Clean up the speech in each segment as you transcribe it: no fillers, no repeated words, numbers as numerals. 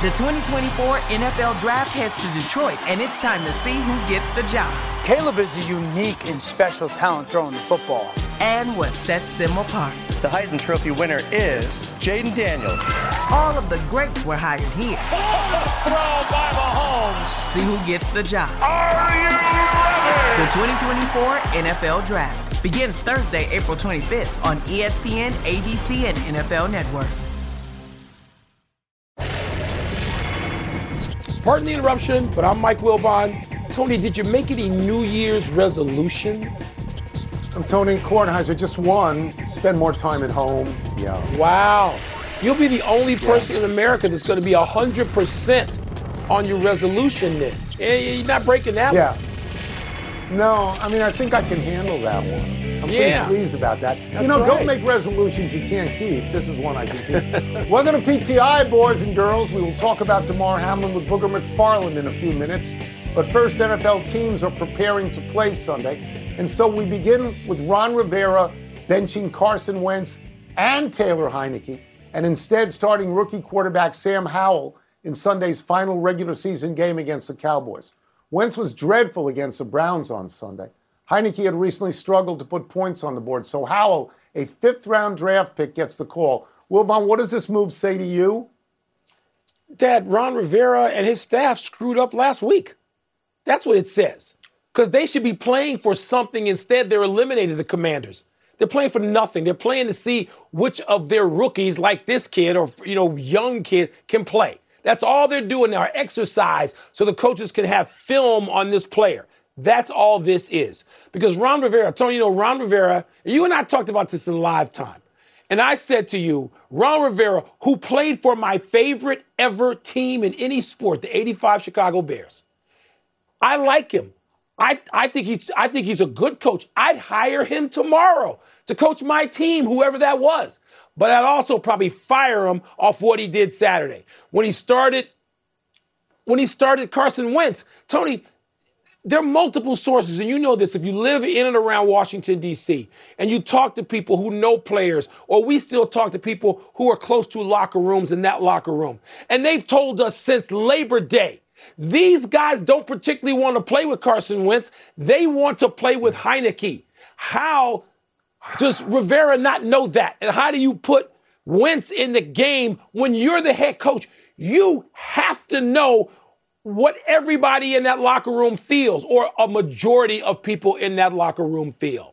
The 2024 NFL Draft heads to Detroit, and it's time to see who gets the job. Caleb is a unique and special talent throwing the football. And what sets them apart. The Heisman Trophy winner is Jaden Daniels. All of the greats were hired here. Throw by Mahomes. See who gets the job. Are you ready? The 2024 NFL Draft begins Thursday, April 25th on ESPN, ABC, and NFL Network. Pardon the interruption, but I'm Mike Wilbon. Tony, did you make any New Year's resolutions? I'm Tony Kornheiser. Just one, spend more time at home. Yeah. Wow. You'll be the only person in America that's going to be 100% on your resolution then. You're not breaking that one. No, I mean, I think I can handle that one. I'm pretty pleased about that. That's don't make resolutions you can't keep. This is one I can keep. Welcome to PTI, boys and girls. We will talk about Damar Hamlin with Booger McFarland in a few minutes. But first, NFL teams are preparing to play Sunday. And so we begin with Ron Rivera benching Carson Wentz and Taylor Heinicke, and instead starting rookie quarterback Sam Howell in Sunday's final regular season game against the Cowboys. Wentz was dreadful against the Browns on Sunday. Heinicke had recently struggled to put points on the board, so Howell, a fifth-round draft pick, gets the call. Wilbon, what does this move say to you? That Ron Rivera and his staff screwed up last week. That's what it says. Because they should be playing for something. Instead, they're eliminating the Commanders. They're playing for nothing. They're playing to see which of their rookies, like this kid or young kid, can play. That's all they're doing now, exercise, so the coaches can have film on this player. That's all this is. Because Ron Rivera, Tony, Ron Rivera, you and I talked about this in live time. And I said to you, Ron Rivera, who played for my favorite ever team in any sport, the '85 Chicago Bears. I like him. I think he's a good coach. I'd hire him tomorrow to coach my team, whoever that was. But I'd also probably fire him off what he did Saturday. When he started Carson Wentz, Tony, there are multiple sources, and you know this if you live in and around Washington, D.C., and you talk to people who know players, or we still talk to people who are close to locker rooms in that locker room. And they've told us since Labor Day, these guys don't particularly want to play with Carson Wentz. They want to play with Heinicke. How does Rivera not know that? And how do you put Wentz in the game when you're the head coach? You have to know what everybody in that locker room feels, or a majority of people in that locker room feel.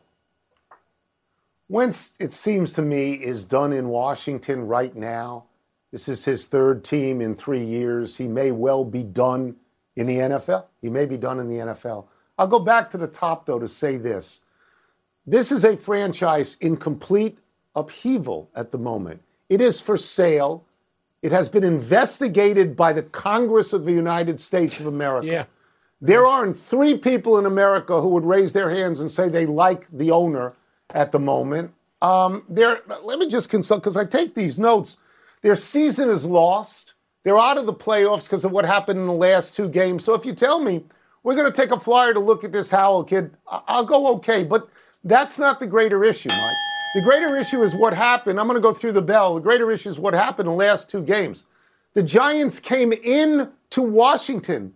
Wentz, it seems to me, is done in Washington right now. This is his third team in 3 years. He may well be done in the NFL. He may be done in the NFL. I'll go back to the top, though, to say this. This is a franchise in complete upheaval at the moment. It is for sale. It has been investigated by the Congress of the United States of America. Yeah. There aren't 3 people in America who would raise their hands and say they like the owner at the moment. Let me just consult, because I take these notes. Their season is lost. They're out of the playoffs because of what happened in the last 2 games. So if you tell me we're going to take a flyer to look at this Howell kid, I'll go okay. But that's not the greater issue, Mike. The greater issue is what happened. I'm going to go through the bell. The greater issue is what happened in the last 2 games. The Giants came in to Washington,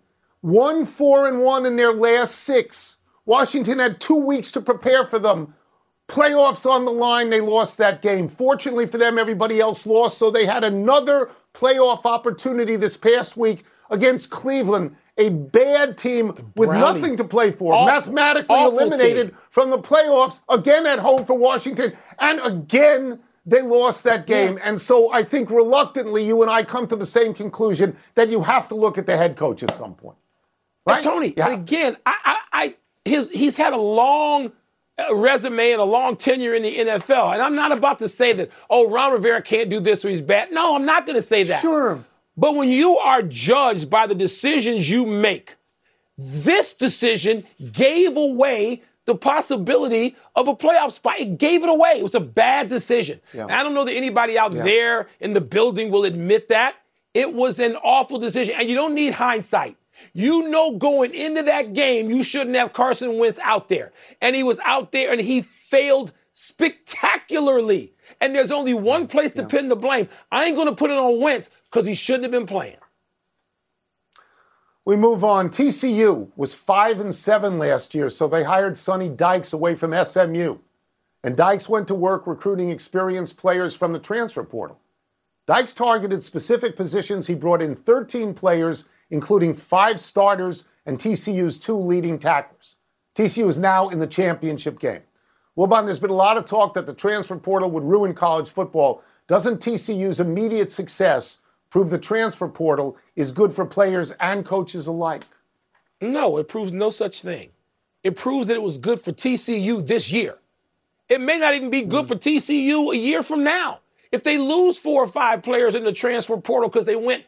1-4-1 in their last 6. Washington had 2 weeks to prepare for them. Playoffs on the line, they lost that game. Fortunately for them, everybody else lost, so they had another playoff opportunity this past week against Cleveland, a bad team with nothing to play for, mathematically eliminated from the playoffs, again at home for Washington, and again they lost that game. Yeah. And so I think reluctantly you and I come to the same conclusion that you have to look at the head coach at some point. Right? Tony, again, he's had a long resume and a long tenure in the NFL. And I'm not about to say that, Ron Rivera can't do this or he's bad. No, I'm not going to say that. Sure. But when you are judged by the decisions you make, this decision gave away the possibility of a playoff spot. It gave it away. It was a bad decision. Yeah. I don't know that anybody out there in the building will admit that. It was an awful decision. And you don't need hindsight. You know, going into that game, you shouldn't have Carson Wentz out there. And he was out there and he failed spectacularly. And there's only one place to pin the blame. I ain't going to put it on Wentz because he shouldn't have been playing. We move on. TCU was 5-7 last year, so they hired Sonny Dykes away from SMU. And Dykes went to work recruiting experienced players from the transfer portal. Dykes targeted specific positions. He brought in 13 players, including 5 starters and TCU's 2 leading tacklers. TCU is now in the championship game. Wilbon, there's been a lot of talk that the transfer portal would ruin college football. Doesn't TCU's immediate success prove the transfer portal is good for players and coaches alike? No, it proves no such thing. It proves that it was good for TCU this year. It may not even be good for TCU a year from now. If they lose 4 or 5 players in the transfer portal because they went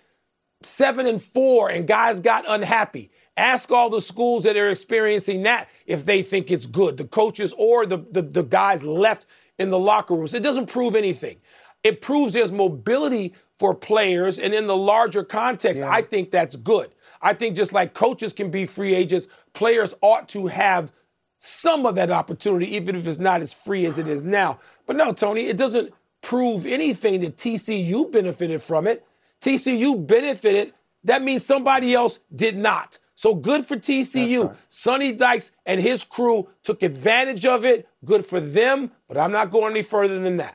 7-4 and guys got unhappy, ask all the schools that are experiencing that if they think it's good, the coaches or the guys left in the locker rooms. It doesn't prove anything. It proves there's mobility for players, and in the larger context, I think that's good. I think just like coaches can be free agents, players ought to have some of that opportunity, even if it's not as free as it is now. But no, Tony, it doesn't prove anything that TCU benefited from it. TCU benefited. That means somebody else did not. So good for TCU. Right. Sonny Dykes and his crew took advantage of it. Good for them, but I'm not going any further than that.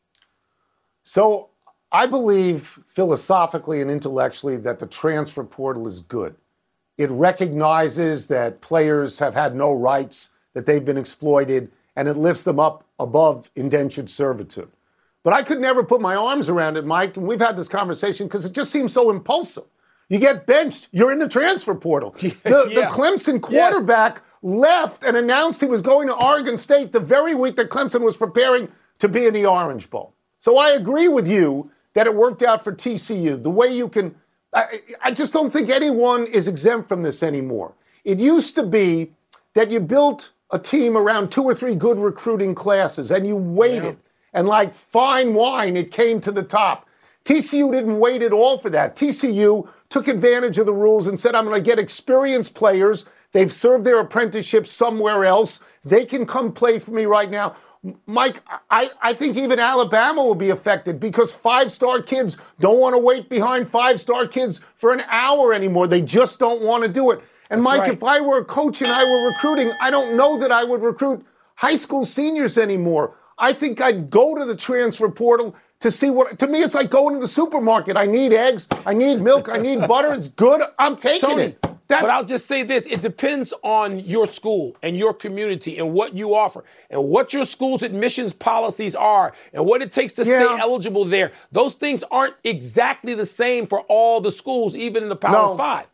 So I believe philosophically and intellectually that the transfer portal is good. It recognizes that players have had no rights, that they've been exploited, and it lifts them up above indentured servitude. But I could never put my arms around it, Mike, and we've had this conversation because it just seems so impulsive. You get benched, you're in the transfer portal. The Clemson quarterback left and announced he was going to Oregon State the very week that Clemson was preparing to be in the Orange Bowl. So I agree with you that it worked out for TCU. The way you can, I just don't think anyone is exempt from this anymore. It used to be that you built a team around 2 or 3 good recruiting classes and you waited. Yeah. And like fine wine, it came to the top. TCU didn't wait at all for that. TCU took advantage of the rules and said, I'm going to get experienced players. They've served their apprenticeship somewhere else. They can come play for me right now. Mike, I think even Alabama will be affected because 5-star kids don't want to wait behind 5-star kids for an hour anymore. They just don't want to do it. And That's Mike, right. If I were a coach and I were recruiting, I don't know that I would recruit high school seniors anymore. I think I'd go to the transfer portal to see what, to me, it's like going to the supermarket. I need eggs, I need milk, I need butter. It's good. I'm taking it. But I'll just say this. It depends on your school and your community and what you offer and what your school's admissions policies are and what it takes to stay eligible there. Those things aren't exactly the same for all the schools, even in the Power 5.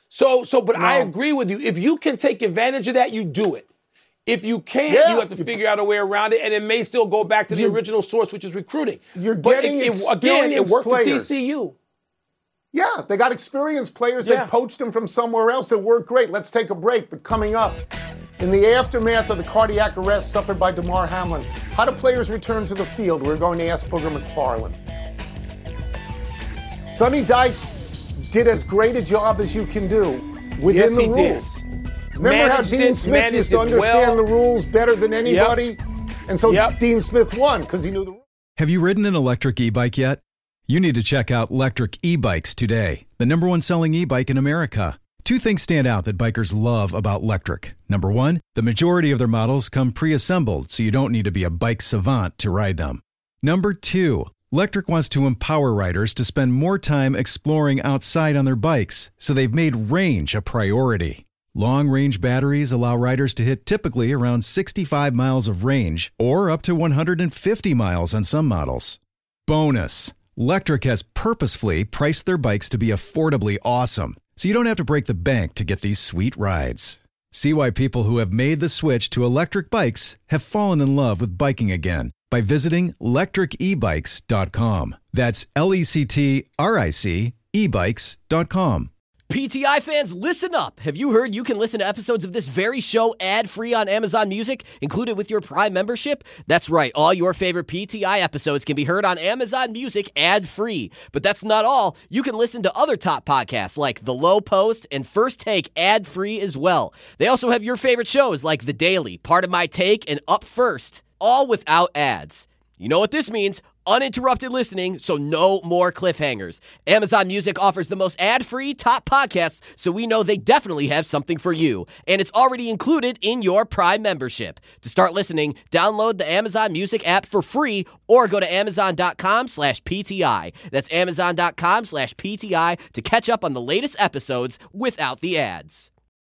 But I agree with you. If you can take advantage of that, you do it. If you can't, you have to figure out a way around it, and it may still go back to the original source, which is recruiting. You're getting it worked players. For TCU. Yeah, they got experienced players. They poached them from somewhere else. It worked great. Let's take a break. But coming up, in the aftermath of the cardiac arrest suffered by Damar Hamlin, how do players return to the field? We're going to ask Booger McFarland. Sonny Dykes did as great a job as you can do within the rules. Remember how Dean Smith used to understand the rules better than anybody? And so Dean Smith won because he knew the rules. Have you ridden an electric e-bike yet? You need to check out Lectric E-Bikes today, the #1 selling e-bike in America. 2 things stand out that bikers love about Lectric. Number 1, the majority of their models come pre-assembled, so you don't need to be a bike savant to ride them. Number 2, Lectric wants to empower riders to spend more time exploring outside on their bikes, so they've made range a priority. Long-range batteries allow riders to hit typically around 65 miles of range or up to 150 miles on some models. Bonus, Lectric has purposefully priced their bikes to be affordably awesome, so you don't have to break the bank to get these sweet rides. See why people who have made the switch to electric bikes have fallen in love with biking again by visiting lectricebikes.com. That's LECTRIC ebikes.com. PTI fans, listen up. Have you heard you can listen to episodes of this very show ad-free on Amazon Music, included with your Prime membership? That's right. All your favorite PTI episodes can be heard on Amazon Music ad-free. But that's not all. You can listen to other top podcasts like The Low Post and First Take ad-free as well. They also have your favorite shows like The Daily, Part of My Take, and Up First, all without ads. You know what this means? uninterrupted listening, so no more cliffhangers. Amazon Music offers the most ad-free top podcasts, so we know they definitely have something for you. And it's already included in your Prime membership. To start listening, download the Amazon Music app for free or go to amazon.com/PTI. That's amazon.com/PTI to catch up on the latest episodes without the ads.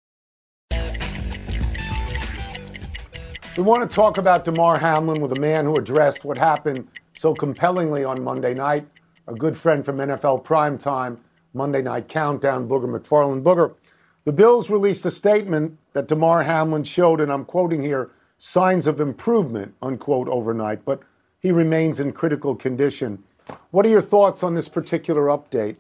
We want to talk about Damar Hamlin with a man who addressed what happened so compellingly on Monday night. A good friend from NFL Primetime, Monday Night Countdown, Booger McFarland. Booger, the Bills released a statement that Damar Hamlin showed, and I'm quoting here, signs of improvement, unquote, overnight, but he remains in critical condition. What are your thoughts on this particular update?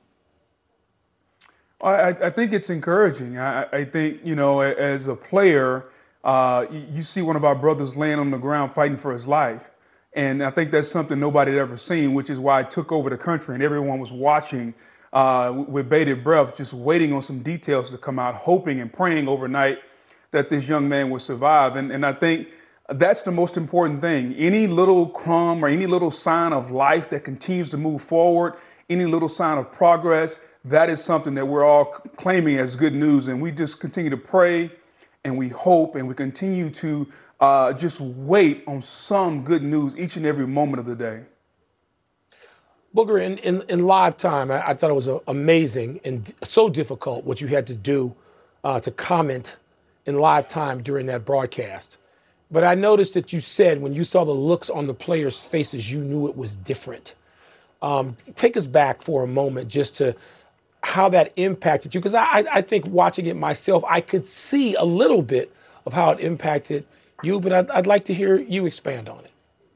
I think it's encouraging. I think, as a player, you see one of our brothers laying on the ground fighting for his life. And I think that's something nobody had ever seen, which is why I took over the country and everyone was watching with bated breath, just waiting on some details to come out, hoping and praying overnight that this young man would survive. And I think that's the most important thing. Any little crumb or any little sign of life that continues to move forward, any little sign of progress, that is something that we're all claiming as good news. And we just continue to pray and we hope and we continue to just wait on some good news each and every moment of the day. Booger, in live time, I thought it was amazing and so difficult what you had to do to comment in live time during that broadcast. But I noticed that you said when you saw the looks on the players' faces, you knew it was different. Take us back for a moment just to how that impacted you, because I think watching it myself, I could see a little bit of how it impacted you, but I'd like to hear you expand on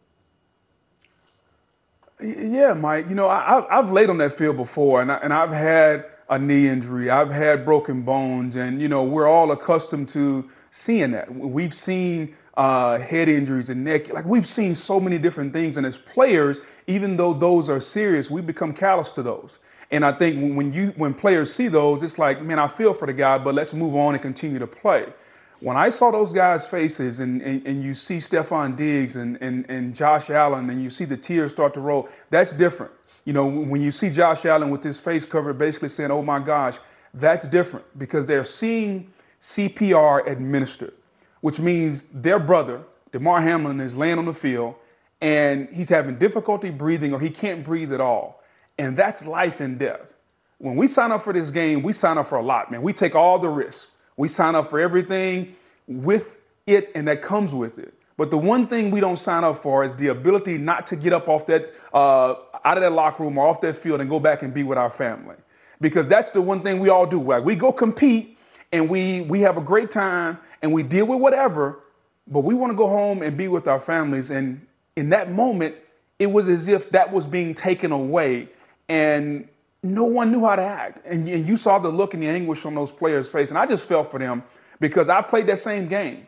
it. Yeah, Mike, I've laid on that field before, and I've had a knee injury, I've had broken bones, and, we're all accustomed to seeing that. We've seen head injuries and neck, we've seen so many different things, and as players, even though those are serious, we become callous to those. And I think when players see those, it's like, man, I feel for the guy, but let's move on and continue to play. When I saw those guys' faces and you see Stephon Diggs and Josh Allen and you see the tears start to roll, that's different. When you see Josh Allen with his face covered basically saying, oh my gosh, that's different because they're seeing CPR administered, which means their brother, Damar Hamlin, is laying on the field and he's having difficulty breathing or he can't breathe at all. And that's life and death. When we sign up for this game, we sign up for a lot, man. We take all the risks. We sign up for everything with it and that comes with it. But the one thing we don't sign up for is the ability not to get up off that, out of that locker room or off that field and go back and be with our family. Because that's the one thing we all do. Like we go compete and we have a great time and we deal with whatever, but we want to go home and be with our families. And in that moment, it was as if that was being taken away. And no one knew how to act. And you saw the look and the anguish on those players' face. And I just felt for them because I played that same game.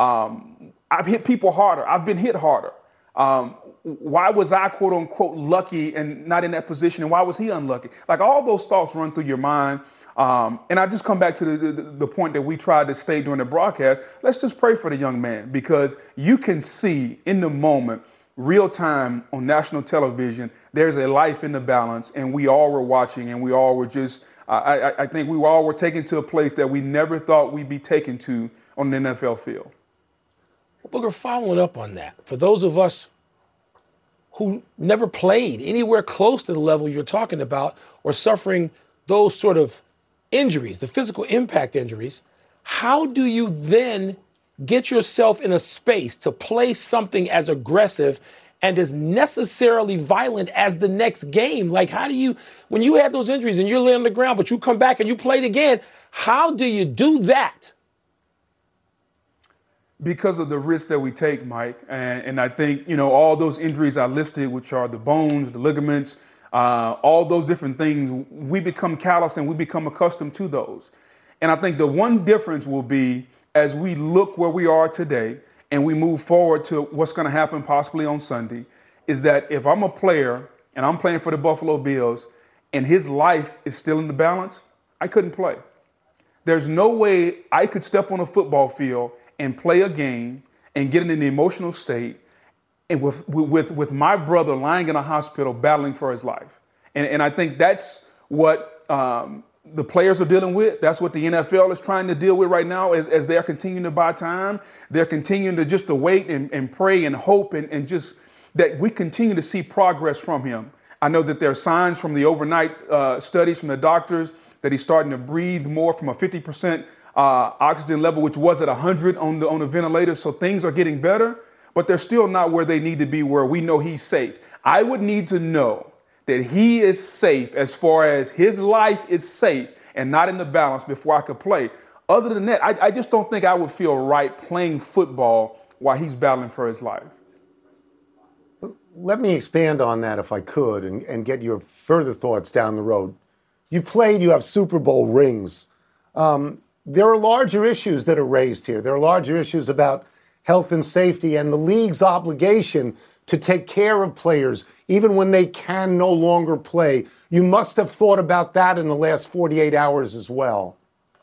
I've hit people harder. I've been hit harder. Why was I, quote unquote, lucky and not in that position? And why was he unlucky? Like all those thoughts run through your mind. And I just come back to the point that we tried to state during the broadcast. Let's just pray for the young man because you can see in the moment, real time on national television, there's a life in the balance, and we all were watching, and we all were just, I think we all were taken to a place that we never thought we'd be taken to on the NFL field. Booger, following up on that, for those of us who never played anywhere close to the level you're talking about or suffering those sort of injuries, the physical impact injuries, how do you then get yourself in a space to play something as aggressive and as necessarily violent as the next game? Like, how do you, when you had those injuries and you're laying on the ground, but you come back and you played again, how do you do that? Because of the risks that we take, Mike. And I think, all those injuries I listed, which are the bones, the ligaments, all those different things, we become callous and we become accustomed to those. And I think the one difference will be as we look where we are today and we move forward to what's going to happen possibly on Sunday, is that if I'm a player and I'm playing for the Buffalo Bills and his life is still in the balance, I couldn't play. There's no way I could step on a football field and play a game and get in an emotional state and with my brother lying in a hospital battling for his life. And I think that's what the players are dealing with. That's what the NFL is trying to deal with right now as they're continuing to buy time. They're continuing to just to wait and pray and hope and just that we continue to see progress from him. I know that there are signs from the overnight studies from the doctors that he's starting to breathe more from a 50% oxygen level, which was at 100 on the ventilator. So things are getting better, but they're still not where they need to be, where we know he's safe. I would need to know that he is safe as far as his life is safe and not in the balance before I could play. Other than that, I just don't think I would feel right playing football while he's battling for his life. Let me expand on that if I could and get your further thoughts down the road. You played, you have Super Bowl rings. There are larger issues that are raised here. There are larger issues about health and safety and the league's obligation to take care of players even when they can no longer play. You must have thought about that in the last 48 hours as well.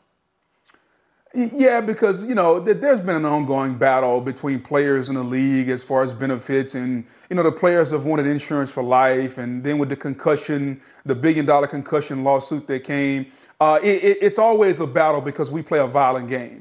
Yeah, because, there's been an ongoing battle between players in the league as far as benefits. And, the players have wanted insurance for life. And then with the concussion, the $1 billion concussion lawsuit that came, it's always a battle because we play a violent game.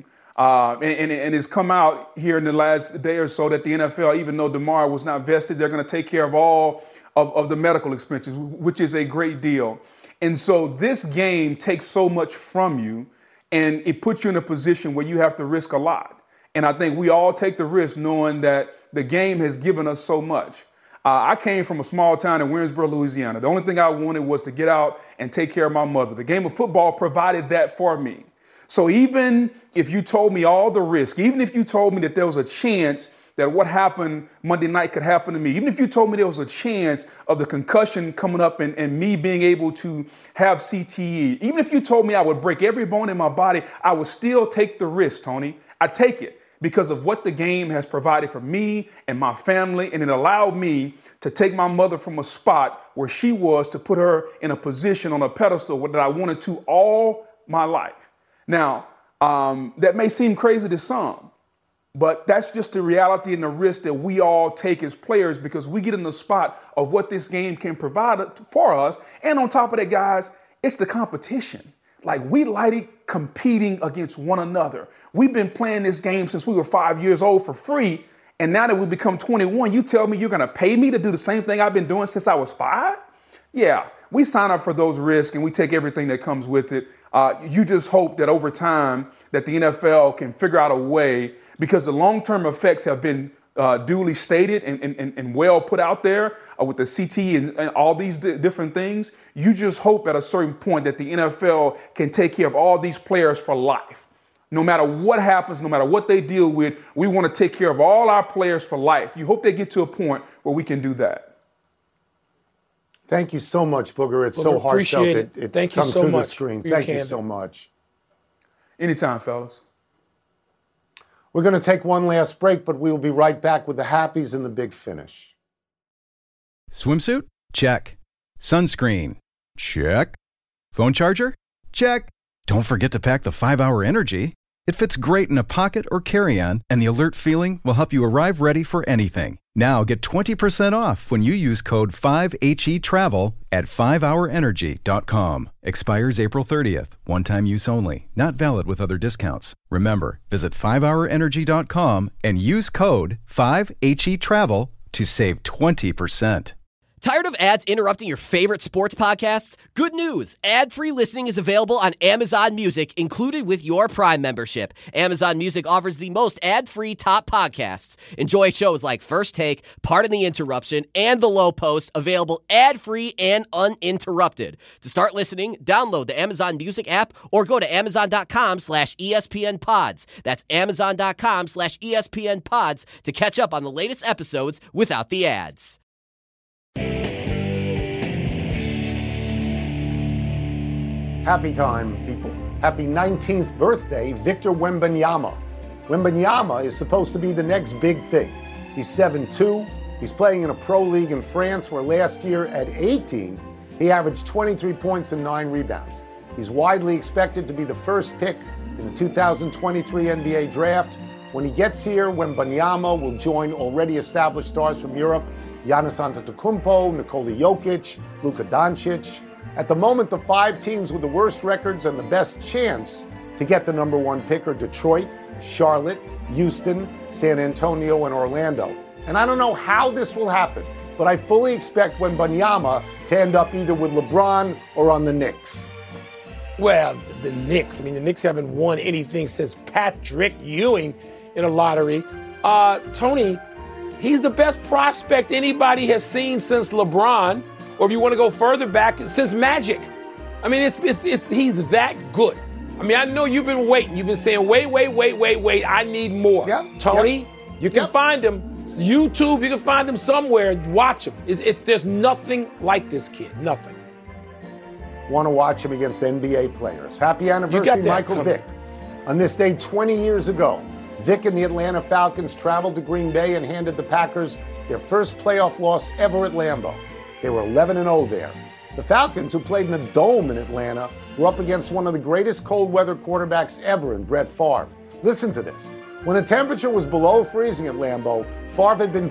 And it's come out here in the last day or so that the NFL, even though DeMar was not vested, they're going to take care of all of the medical expenses, which is a great deal. And so this game takes so much from you, and it puts you in a position where you have to risk a lot. And I think we all take the risk knowing that the game has given us so much. I came from a small town in Winsboro, Louisiana. The only thing I wanted was to get out and take care of my mother. The game of football provided that for me. So even if you told me all the risk, even if you told me that there was a chance that what happened Monday night could happen to me, even if you told me there was a chance of the concussion coming up and me being able to have CTE, even if you told me I would break every bone in my body, I would still take the risk, Tony. I take it because of what the game has provided for me and my family, and it allowed me to take my mother from a spot where she was to put her in a position on a pedestal that I wanted to all my life. Now, that may seem crazy to some, but that's just the reality and the risk that we all take as players because we get in the spot of what this game can provide for us. And on top of that, guys, it's the competition. Like, we like competing against one another. We've been playing this game since we were 5 years old for free. And now that we become 21, you tell me you're going to pay me to do the same thing I've been doing since I was 5? Yeah, we sign up for those risks and we take everything that comes with it. You just hope that over time that the NFL can figure out a way, because the long-term effects have been duly stated and well put out there with the CTE and all these different things. You just hope at a certain point that the NFL can take care of all these players for life. No matter what happens, no matter what they deal with, we want to take care of all our players for life. You hope they get to a point where we can do that. Thank you so much, Booger. It's so heartfelt. It Thank you comes so through much the screen. for your Thank you candor. so much. Anytime, fellas. We're going to take one last break, but we will be right back with the Happies and the Big Finish. Swimsuit? Check. Sunscreen? Check. Phone charger? Check. Don't forget to pack the 5-Hour Energy. It fits great in a pocket or carry-on, and the alert feeling will help you arrive ready for anything. Now get 20% off when you use code 5HETRAVEL at 5hourenergy.com. Expires April 30th. One-time use only. Not valid with other discounts. Remember, visit 5hourenergy.com and use code 5HETRAVEL to save 20%. Tired of ads interrupting your favorite sports podcasts? Good news! Ad-free listening is available on Amazon Music, included with your Prime membership. Amazon Music offers the most ad-free top podcasts. Enjoy shows like First Take, Pardon the Interruption, and The Low Post, available ad-free and uninterrupted. To start listening, download the Amazon Music app or go to amazon.com/ESPN Pods. That's amazon.com/ESPN Pods to catch up on the latest episodes without the ads. Happy time, people. Happy 19th birthday, Victor Wembanyama. Wembanyama is supposed to be the next big thing. He's 7'2". He's playing in a pro league in France where last year at 18, he averaged 23 points and 9 rebounds. He's widely expected to be the first pick in the 2023 NBA draft. When he gets here, Wembanyama will join already established stars from Europe, Giannis Antetokounmpo, Nikola Jokic, Luka Doncic. At the moment, the 5 teams with the worst records and the best chance to get the number 1 pick are Detroit, Charlotte, Houston, San Antonio, and Orlando. And I don't know how this will happen, but I fully expect Wembanyama to end up either with LeBron or on the Knicks. Well, the Knicks. I mean, the Knicks haven't won anything since Patrick Ewing in a lottery. Tony, he's the best prospect anybody has seen since LeBron, or if you want to go further back, since Magic. I mean, he's that good. I mean, I know you've been waiting. You've been saying, wait. I need more. Yep. Tony, you can find him. It's YouTube, you can find him somewhere. Watch him. There's nothing like this kid. Nothing. Want to watch him against NBA players. Happy anniversary, Michael Vick. On this day 20 years ago, Vick and the Atlanta Falcons traveled to Green Bay and handed the Packers their first playoff loss ever at Lambeau. They were 11-0 there. The Falcons, who played in a dome in Atlanta, were up against one of the greatest cold weather quarterbacks ever in Brett Favre. Listen to this. When the temperature was below freezing at Lambeau, Favre had been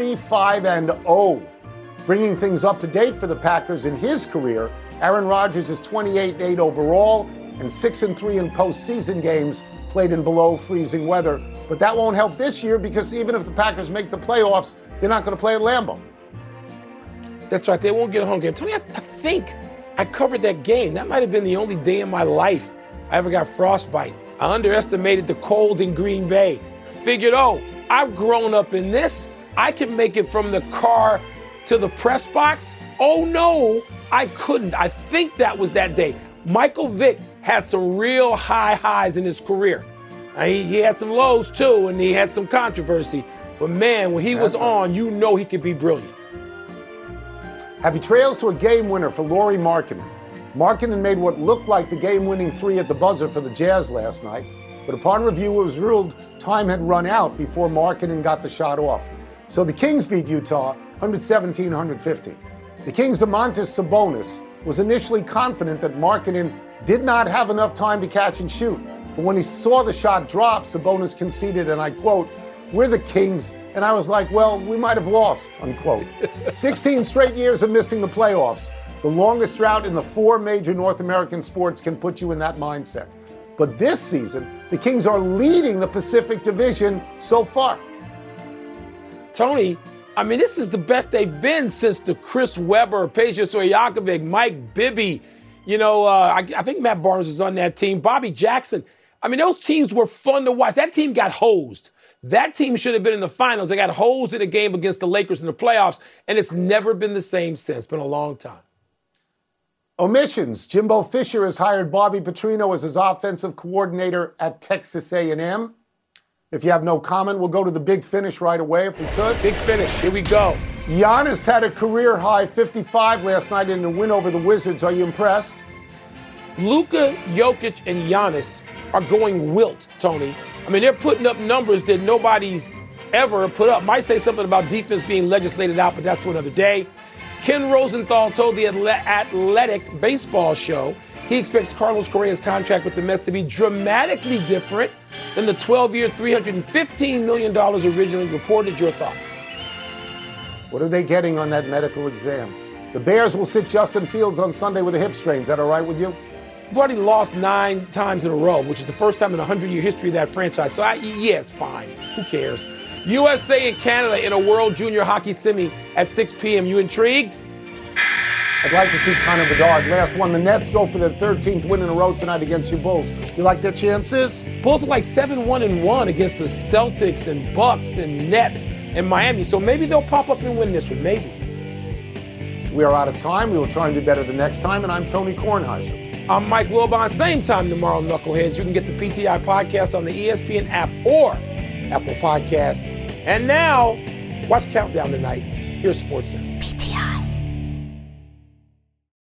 35-0. Bringing things up to date for the Packers in his career, Aaron Rodgers is 28-8 overall and 6-3 in postseason games played in below freezing weather. But that won't help this year because even if the Packers make the playoffs, they're not going to play at Lambeau. That's right. They won't get a home game. Tony, I think I covered that game. That might have been the only day in my life I ever got frostbite. I underestimated the cold in Green Bay. Figured, I've grown up in this. I can make it from the car to the press box. Oh, no, I couldn't. I think that was that day. Michael Vick had some real high highs in his career. He had some lows, too, and he had some controversy. But, man, when he was on, you know he could be brilliant. Happy trails to a game winner for Lauri Markkanen. Markkanen made what looked like the game-winning 3 at the buzzer for the Jazz last night, but upon review it was ruled time had run out before Markkanen got the shot off. So the Kings beat Utah 117-115. The Kings' Domantas Sabonis was initially confident that Markkanen did not have enough time to catch and shoot, but when he saw the shot drop, Sabonis conceded, and I quote, "We're the Kings," and I was like, well, we might have lost, unquote. 16 straight years of missing the playoffs. The longest drought in the 4 major North American sports can put you in that mindset. But this season, the Kings are leading the Pacific Division so far. Tony, I mean, this is the best they've been since the Chris Webber, Peja Stojakovic, Mike Bibby. I think Matt Barnes is on that team. Bobby Jackson. I mean, those teams were fun to watch. That team got hosed. That team should have been in the finals. They got hosed in a game against the Lakers in the playoffs, and it's never been the same since. It's been a long time. Omissions. Jimbo Fisher has hired Bobby Petrino as his offensive coordinator at Texas A&M. If you have no comment, we'll go to the big finish right away if we could. Big finish. Here we go. Giannis had a career-high 55 last night in the win over the Wizards. Are you impressed? Luka, Jokic, and Giannis are going wilt, Tony. I mean, they're putting up numbers that nobody's ever put up. Might say something about defense being legislated out, but that's for another day. Ken Rosenthal told the Athletic Baseball Show he expects Carlos Correa's contract with the Mets to be dramatically different than the 12-year, $315 million originally reported. Your thoughts? What are they getting on that medical exam? The Bears will sit Justin Fields on Sunday with a hip strain. Is that all right with you? We've already lost 9 times in a row, which is the first time in a 100-year history of that franchise. So, yeah, it's fine. Who cares? USA and Canada in a World Junior Hockey Semi at 6 p.m. You intrigued? I'd like to see Connor Bedard. Last one, the Nets go for their 13th win in a row tonight against your Bulls. You like their chances? Bulls are like 7-1-1 against the Celtics and Bucks and Nets and Miami. So maybe they'll pop up and win this one, maybe. We are out of time. We will try and do better the next time. And I'm Tony Kornheiser. I'm Mike Wilbon. Same time tomorrow, Knuckleheads. You can get the PTI podcast on the ESPN app or Apple Podcasts. And now, watch Countdown tonight. Here's SportsCenter.